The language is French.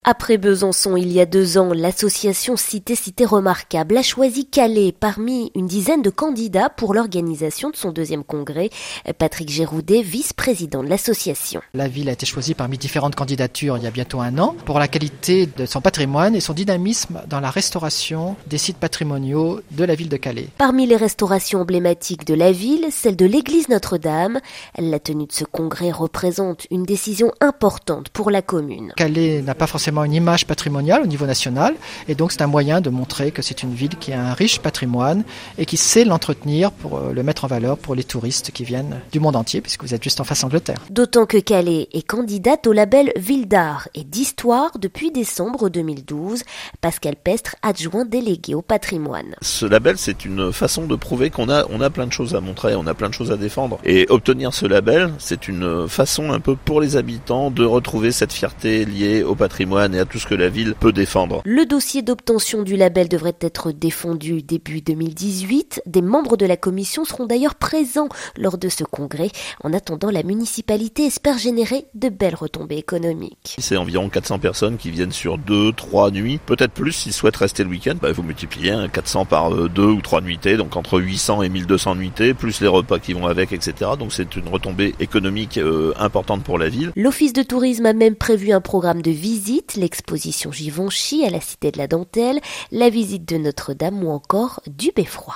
Après Besançon, il y a 2 ans, l'association Cité Remarquable a choisi Calais parmi une dizaine de candidats pour l'organisation de son 2e congrès. Patrick Géroudet, vice-président de l'association. La ville a été choisie parmi différentes candidatures il y a bientôt 1 an pour la qualité de son patrimoine et son dynamisme dans la restauration des sites patrimoniaux de la ville de Calais. Parmi les restaurations emblématiques de la ville, celle de l'église Notre-Dame. La tenue de ce congrès représente une décision importante pour la commune. Calais n'a pas forcément une image patrimoniale au niveau national et donc c'est un moyen de montrer que c'est une ville qui a un riche patrimoine et qui sait l'entretenir pour le mettre en valeur pour les touristes qui viennent du monde entier puisque vous êtes juste en face Angleterre. D'autant que Calais est candidate au label Ville d'art et d'histoire depuis décembre 2012. Pascal Pestre, adjoint délégué au patrimoine. Ce label, c'est une façon de prouver qu'on a plein de choses à montrer, on a plein de choses à défendre. Et obtenir ce label, c'est une façon un peu pour les habitants de retrouver cette fierté liée au patrimoine et à tout ce que la ville peut défendre. Le dossier d'obtention du label devrait être défendu début 2018. Des membres de la commission seront d'ailleurs présents lors de ce congrès. En attendant, la municipalité espère générer de belles retombées économiques. C'est environ 400 personnes qui viennent sur 2-3 nuits, peut-être plus s'ils souhaitent rester le week-end. Vous multipliez 400 par 2 ou 3 nuitées, donc entre 800 et 1200 nuitées, plus les repas qui vont avec, etc. Donc c'est une retombée économique importante pour la ville. L'Office de tourisme a même prévu un programme de visite, l'exposition Givenchy à la Cité de la Dentelle, la visite de Notre-Dame ou encore du Beffroi.